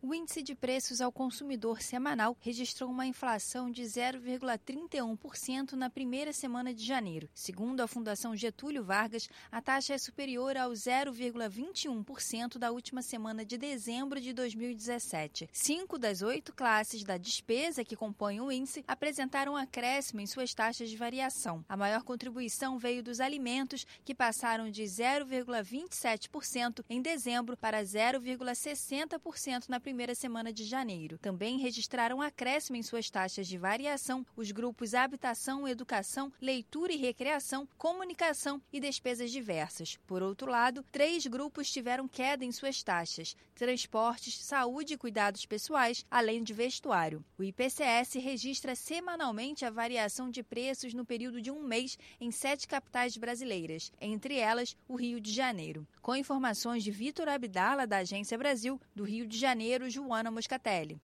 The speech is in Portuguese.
O índice de preços ao consumidor semanal registrou uma inflação de 0,31% na primeira semana de janeiro. Segundo a Fundação Getúlio Vargas, a taxa é superior ao 0,21% da última semana de dezembro de 2017. 5 das 8 classes da despesa que compõem o índice apresentaram acréscimo em suas taxas de variação. A maior contribuição veio dos alimentos, que passaram de 0,27% em dezembro para 0,60% na primeira semana de janeiro. Também registraram acréscimo em suas taxas de variação os grupos habitação, educação, leitura e recreação, comunicação e despesas diversas. Por outro lado, 3 grupos tiveram queda em suas taxas: transportes, saúde e cuidados pessoais, além de vestuário. O IPCS registra semanalmente a variação de preços no período de um mês em 7 capitais brasileiras, entre elas o Rio de Janeiro. Com informações de Vitor Abdala, da Agência Brasil, do Rio de Janeiro, Joana Moscatelli.